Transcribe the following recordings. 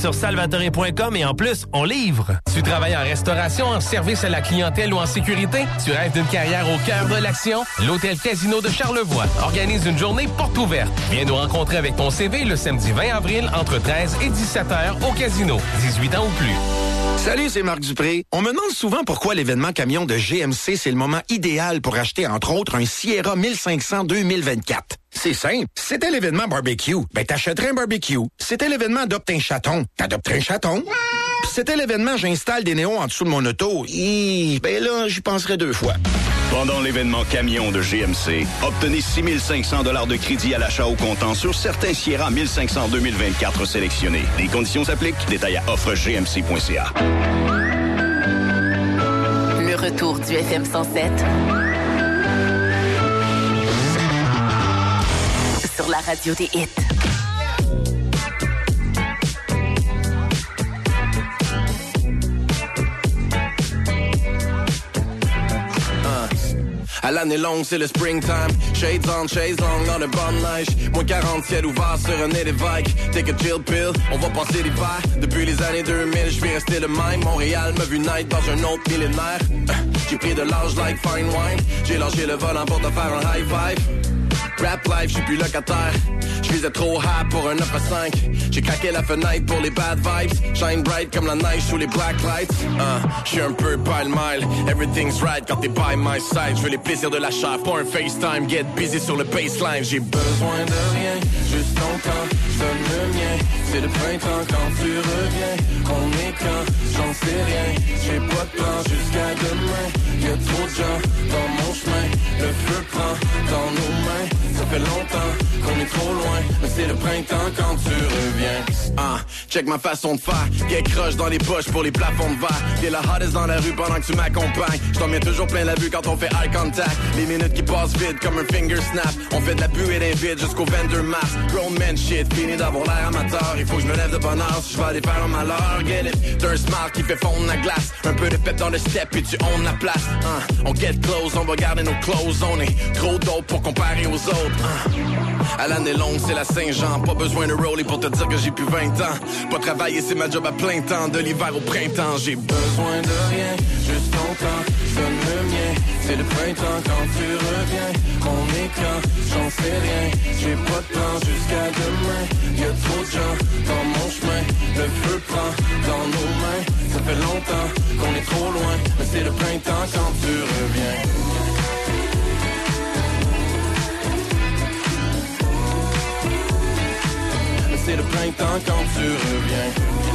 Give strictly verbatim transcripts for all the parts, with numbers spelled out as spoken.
sur salvatore point com et en plus, on livre. Tu travailles en restauration, en service à la clientèle ou en sécurité? Tu rêves d'une carrière au cœur de l'action? L'Hôtel Casino de Charlevoix organise une journée porte ouverte. Viens nous rencontrer avec ton C V le samedi vingt avril entre treize et dix-sept heures au Casino. dix-huit ans ou plus. Salut, c'est Marc Dupré. On me demande souvent pourquoi l'événement camion de G M C, c'est le moment idéal pour acheter, entre autres, un Sierra mille cinq cents deux mille vingt-quatre. C'est simple. C'était l'événement barbecue. Ben, t'achèterais un barbecue. C'était l'événement adopte un chaton. T'adopterais un chaton. Puis c'était l'événement j'installe des néons en dessous de mon auto. Hi, ben là, j'y penserais deux fois. Pendant l'événement camion de G M C, obtenez six mille cinq cents dollars de crédit à l'achat au comptant sur certains Sierra mille cinq cents deux mille vingt-quatre sélectionnés. Les conditions s'appliquent. Détail à offre g m c point c a. Le retour du F M cent sept. Sur la radio des hits. À l'année longue, c'est le springtime. Shades on, shades long dans le bonne neige. Moins quarante, ciel ouvert sur un nez d'évêque. Take a chill pill, on va passer l'hiver. Depuis les années deux mille, je vais rester le même. Montréal m'a vu naître dans un autre millénaire. Euh, j'ai pris de l'âge like fine wine. J'ai lâché le volant pour te faire un high five. Rap life, j'suis plus locataire. J'faisais trop high pour un neuf à cinq. J'ai craqué la fenêtre pour les bad vibes. Shine bright comme la neige sous les black lights. uh, J'suis un peu pile-mile. Everything's right quand t'es by my side. J'veux les plaisirs de l'achat, pas un FaceTime. Get busy sur le baseline. J'ai besoin de rien, juste ton temps, j'donne le mien. C'est le printemps quand tu reviens. On est quand, j'en sais rien. J'ai pas de plan jusqu'à demain. Y'a trop de gens dans mon chemin. Le feu prend dans nos mains. Ça fait longtemps qu'on est trop loin, mais c'est le printemps quand tu reviens. Ah, check ma façon de faire. Get croche dans les poches pour les plafonds de verre. T'es la hottest dans la rue pendant que tu m'accompagnes. J't'en mets toujours plein la vue quand on fait eye contact. Les minutes qui passent vite comme un finger snap. On fait de la buée d'un vide jusqu'au vingt-deux mars. Grown man shit, fini d'avoir l'air amateur. Il faut que je me lève de bonne heure si je vais aller faire un malheur. Get it, t'as un smile qui fait fondre la glace. Un peu de pep dans le step et tu own la place. uh, On get close, on va garder nos clothes. On est trop dope pour comparer aux autres. uh. À l'année longue, c'est la Saint-Jean. Pas besoin de rollie pour te dire que j'ai plus vingt ans. Pas travailler, c'est ma job à plein temps. De l'hiver au printemps, j'ai besoin de rien. Juste ton temps, donne le mien. C'est le printemps quand tu reviens. On est quand, j'en sais rien. J'ai pas de plan jusqu'à demain. Y'a trop de gens dans mon chemin. Le feu prend dans nos mains. Ça fait longtemps qu'on est trop loin, mais c'est le printemps quand tu reviens. C'est le printemps quand tu reviens.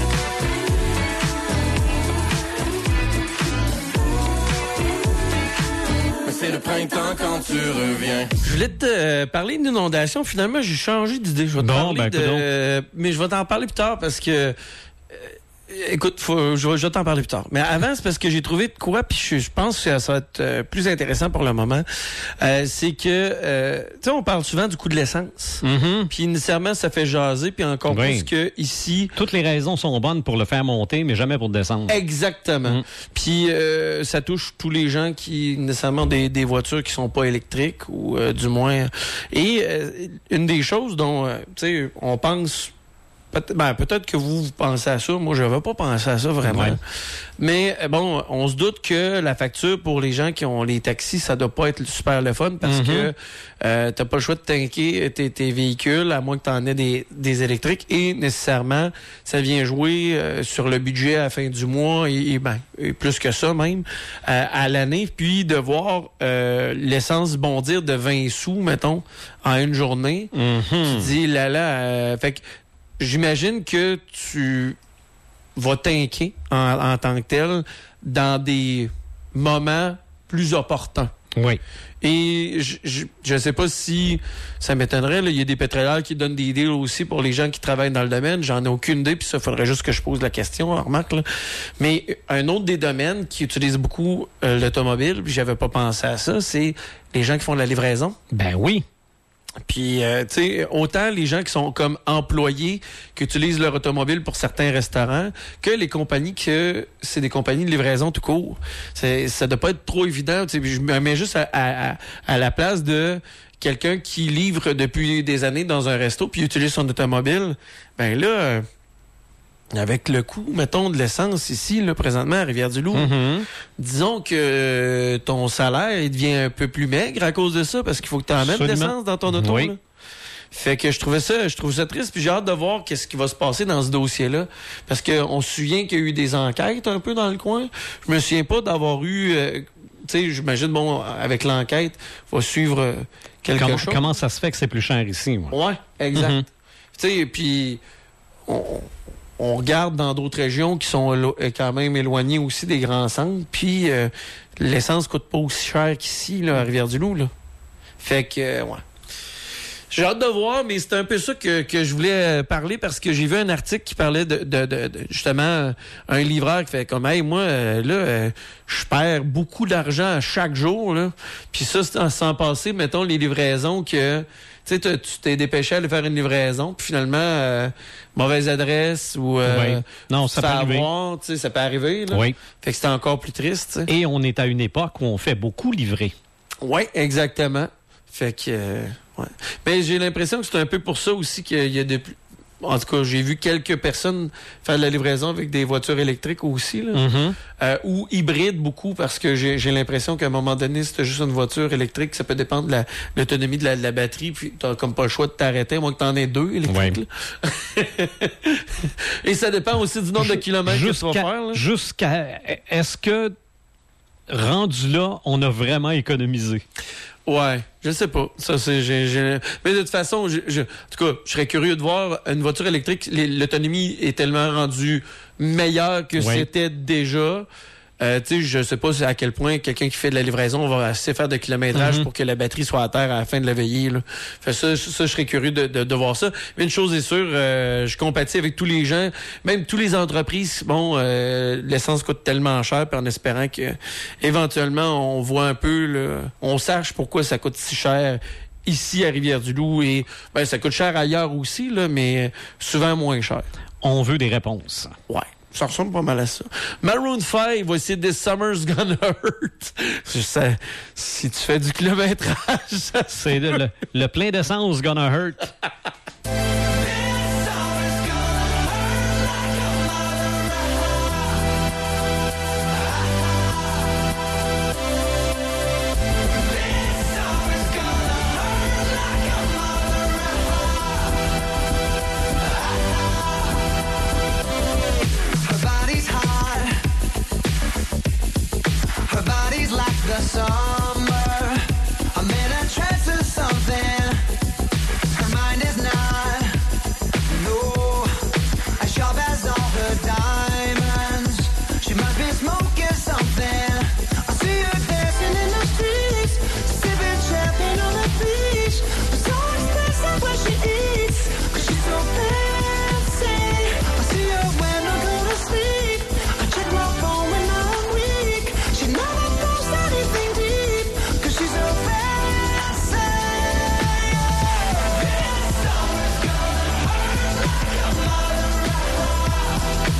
C'est le printemps quand tu reviens. Je voulais te euh, parler d'inondation. Finalement, j'ai changé d'idée. Je vais te bon, parler ben, de... Euh, mais je vais t'en parler plus tard parce que... Euh, écoute, faut, je, je vais t'en parler plus tard. Mais avant, c'est parce que j'ai trouvé de quoi, puis je, je pense que ça va être euh, plus intéressant pour le moment. Euh, c'est que, euh, tu sais, on parle souvent du coût de l'essence. Mm-hmm. Puis nécessairement, ça fait jaser, puis encore oui. plus que ici... Toutes les raisons sont bonnes pour le faire monter, mais jamais pour descendre. Exactement. Mm. Puis euh, ça touche tous les gens qui, nécessairement, des, des voitures qui sont pas électriques, ou euh, du moins... Et euh, une des choses dont, euh, tu sais, on pense... Peut- ben, peut-être que vous, vous pensez à ça. Moi, je ne vais pas penser à ça vraiment. Ouais. Mais bon, on se doute que la facture pour les gens qui ont les taxis, ça doit pas être super le fun parce Mm-hmm. que euh, t'as pas le choix de tanker tes, tes véhicules, à moins que tu en aies des, des électriques. Et nécessairement, ça vient jouer euh, sur le budget à la fin du mois et, et, ben, et plus que ça même, euh, à l'année. Puis de voir euh, l'essence bondir de vingt sous, mettons, en une journée. Mm-hmm. Tu te dis, là, là... Euh, fait que j'imagine que tu vas t'inquiéter en, en tant que tel dans des moments plus opportuns. Oui. Et je, je, je sais pas si ça m'étonnerait. Il y a des pétrolières qui donnent des deals aussi pour les gens qui travaillent dans le domaine. J'en ai aucune idée, puis ça faudrait juste que je pose la question, remarque. Là. Mais un autre des domaines qui utilise beaucoup euh, l'automobile, puis j'avais pas pensé à ça, c'est les gens qui font de la livraison. Ben oui. Puis, euh, tu sais, autant les gens qui sont comme employés, qui utilisent leur automobile pour certains restaurants, que les compagnies que c'est des compagnies de livraison tout court. C'est, ça doit pas être trop évident. Tu sais, je me mets juste à, à, à la place de quelqu'un qui livre depuis des années dans un resto puis utilise son automobile. Ben là, avec le coût, mettons, de l'essence ici, là, présentement, à Rivière-du-Loup, mm-hmm. disons que ton salaire, il devient un peu plus maigre à cause de ça, parce qu'il faut que tu emmènes de l'essence dans ton auto. Oui. Là. Fait que je trouvais ça, je trouve ça triste, puis j'ai hâte de voir qu'est-ce qui va se passer dans ce dossier-là. Parce qu'on se souvient qu'il y a eu des enquêtes un peu dans le coin. Je me souviens pas d'avoir eu... Euh, tu sais, j'imagine, bon, avec l'enquête, va suivre euh, quelque comment, chose. Comment ça se fait que c'est plus cher ici, moi? Ouais, exact. Mm-hmm. Tu sais, puis on, on regarde dans d'autres régions qui sont élo- quand même éloignées aussi des grands centres, puis euh, l'essence coûte pas aussi cher qu'ici, là, à Rivière-du-Loup, là. Fait que, euh, ouais. J'ai hâte de voir, mais c'est un peu ça que, que je voulais parler parce que j'ai vu un article qui parlait de, de, de, de justement un livreur qui fait comme hey, moi euh, là euh, je perds beaucoup d'argent à chaque jour là. Puis ça c'est sans passer mettons les livraisons que tu sais tu t'es dépêché à aller faire une livraison puis finalement euh, mauvaise adresse ou euh, oui. Non, ça peut arriver. Tu sais ça peut arriver là. Oui. Fait que c'était encore plus triste. T'sais. Et on est à une époque où on fait beaucoup livrer. Oui, exactement. Fait que euh, ouais. Mais j'ai l'impression que c'est un peu pour ça aussi qu'il y a de plus... En tout cas, j'ai vu quelques personnes faire de la livraison avec des voitures électriques aussi, là. Mm-hmm. Euh, ou hybrides beaucoup, parce que j'ai, j'ai l'impression qu'à un moment donné, si t'as juste une voiture électrique, ça peut dépendre de la, l'autonomie de la, de la batterie, puis t'as comme pas le choix de t'arrêter, moi que t'en aies deux électriques. Ouais. Et ça dépend aussi du nombre de kilomètres que tu vas faire. Là. Jusqu'à... Est-ce que, rendu là, on a vraiment économisé? Ouais, je sais pas. Ça, c'est, j'ai, j'ai... Mais de toute façon, je, je... en tout cas, je serais curieux de voir une voiture électrique. L'autonomie est tellement rendue meilleure que oui. C'était déjà. Euh, tu sais, je sais pas à quel point quelqu'un qui fait de la livraison va assez faire de kilométrage mm-hmm. pour que la batterie soit à terre à la fin de la veillée. Là. Fait ça, ça, je serais curieux de, de, de voir ça. Mais une chose est sûre, euh, je compatis avec tous les gens, même tous les entreprises. Bon, euh, l'essence coûte tellement cher, puis en espérant que éventuellement on voit un peu, là, on sache pourquoi ça coûte si cher ici à Rivière-du-Loup et ben ça coûte cher ailleurs aussi, là, mais souvent moins cher. On veut des réponses. Ouais. Ça ressemble pas mal à ça. Maroon five, voici This Summer's Gonna Hurt. Je sais, si tu fais du kilométrage, ça c'est le, le, le plein d'essence Gonna Hurt. The summer, I'm in a trance or something. Her mind is not, no, as sharp as all her diamonds. She must be smoking something. I see her dancing in the streets, sipping champagne on the beach. There's always places where she eats, 'cause she's so fancy. I see her when I go to sleep. I check my phone when I'm weak. She never posts anything deep, 'cause she's so fancy. This summer's gonna hurt like a mother rock.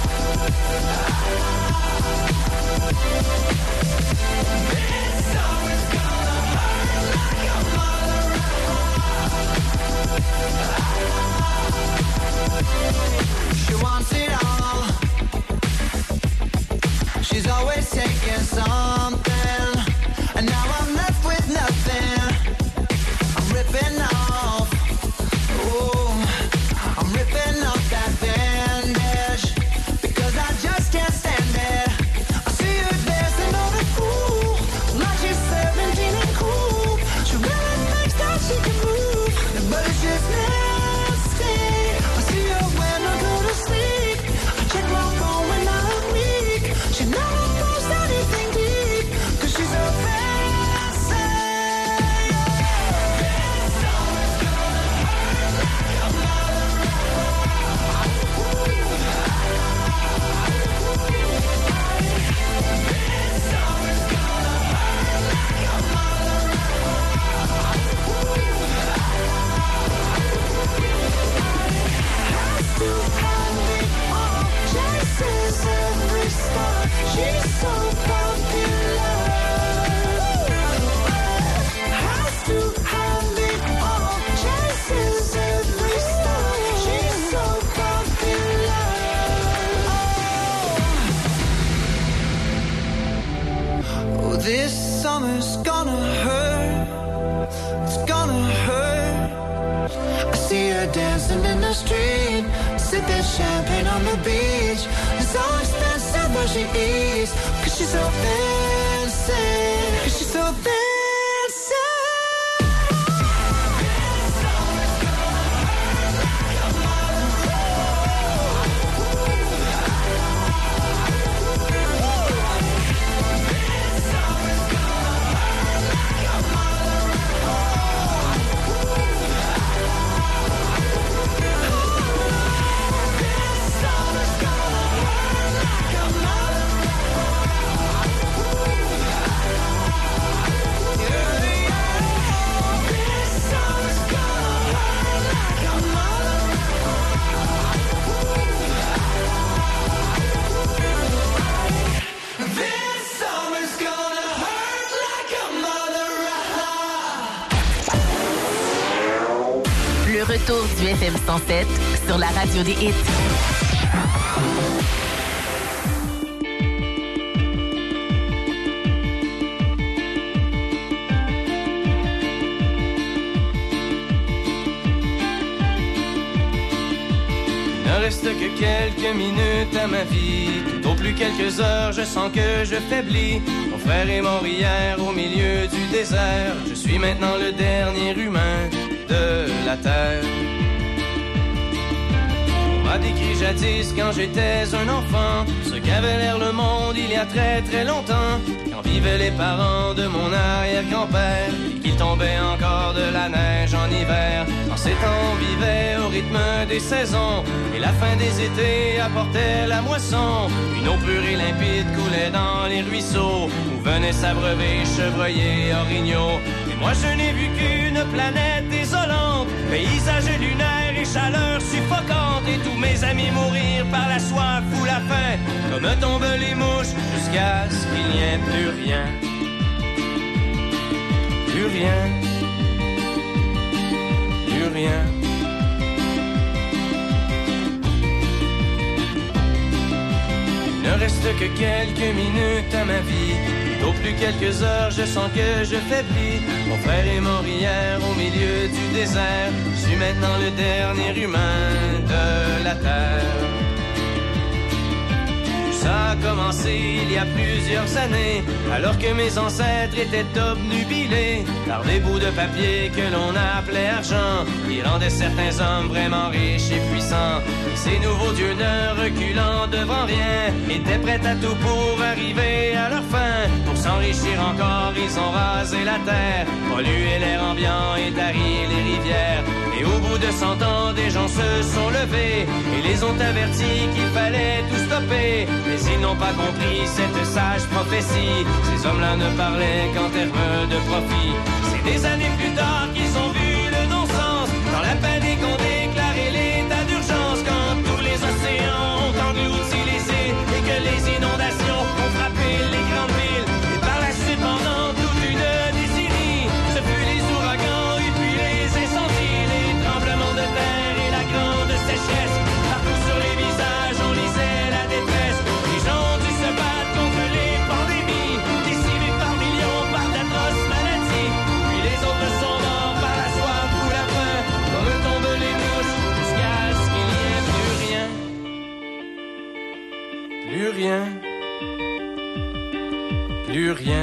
This summer's gonna hurt like a mother rock. She wants it all. She's always taking something, and now I'm left with nothing. I'm ripping off, oh, I'm ripping off that bandage, because I just can't stand it. I see her dancing on the pool, like she's seventeen and cool. She really thinks that she can move, but it's just nasty. I see her when I go to sleep. I check my phone when I'm weak. She never posts anything deep, This summer's gonna hurt. It's gonna hurt. I see her dancing in the street, sipping champagne on the beach. It's so expensive what she eats, cause she's so fancy, cause she's so fancy. Le retour du F M cent sept sur la radio des hits. Il ne reste que quelques minutes à ma vie. Tout au plus quelques heures, je sens que je faiblis. Mon frère est mort hier au milieu du désert. Je suis maintenant le dernier humain de la terre. On m'a décrit jadis quand j'étais un enfant ce qu'avait l'air le monde il y a très très longtemps, quand vivaient les parents de mon arrière-grand-père et qu'il tombait encore de la neige en hiver. En ces temps on vivait au rythme des saisons et la fin des étés apportait la moisson. Une eau pure et limpide coulait dans les ruisseaux où venaient s'abreuver chevreuils et orignaux. Moi je n'ai vu qu'une planète désolante, paysage lunaire et chaleur suffocante, et tous mes amis mourir par la soif ou la faim, comme tombent les mouches, jusqu'à ce qu'il n'y ait plus rien. Plus rien. Plus rien. Il ne reste que quelques minutes à ma vie. Au plus quelques heures, je sens que je faiblis. Mon frère est mort hier au milieu du désert. Je suis maintenant le dernier humain de la terre. Ça a commencé il y a plusieurs années, alors que mes ancêtres étaient obnubilés par des bouts de papier que l'on appelait argent, qui rendaient certains hommes vraiment riches et puissants. Et ces nouveaux dieux ne reculant devant rien, étaient prêts à tout pour arriver à leur fin. Pour s'enrichir encore, ils ont rasé la terre, pollué l'air ambiant et tari les rivières. Et au bout de cent ans, des gens se sont levés et les ont avertis qu'il fallait tout stopper. Mais ils n'ont pas compris cette sage prophétie. Ces hommes-là ne parlaient qu'en termes de profit. C'est des années plus tard qu'ils ont vu le non-sens, dans la peine et qu'on déclarait l'état d'urgence, quand tous les océans ont englouti les îles et que les inondations ont frappé les grandes villes. Et par la suite, pendant toute une décennie, ce fut les ouragans et puis les incendies, les tremblements de terre et la grande sécheresse. Partout sur les visages, on lisait la détresse. Les gens ont dû se battre contre les pandémies, décimés par millions par d'atroces maladies. Puis les autres sont morts par la soif ou la faim, comme tombent les mouches, jusqu'à ce qu'il n'y ait plus rien. Plus rien. Plus rien.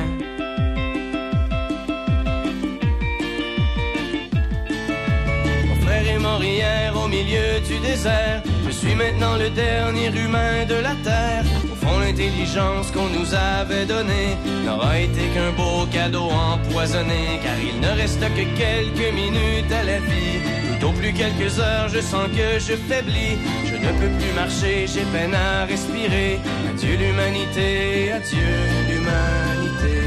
Mon frère est mort hier au milieu du désert. Je suis maintenant le dernier humain de la terre. Au fond, l'intelligence qu'on nous avait donnée n'aura été qu'un beau cadeau empoisonné, car il ne reste que quelques minutes à la vie. Tout au plus quelques heures, je sens que je faiblis. Je ne peux plus marcher, j'ai peine à respirer. Adieu l'humanité, adieu l'humanité.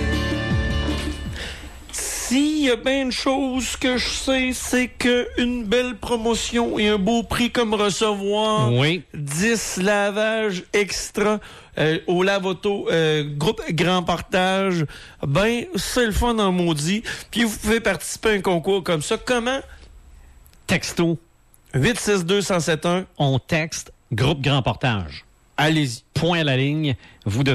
S'il y a bien une chose que je sais, c'est qu'une belle promotion et un beau prix comme recevoir oui. dix lavages extra euh, au Lavoto euh, groupe Grand Partage, ben c'est le fun en maudit. Puis vous pouvez participer à un concours comme ça. Comment? Texto. huit six deux, un zéro sept un. On texte groupe Grand Partage. Allez-y. Point à la ligne. Vous devez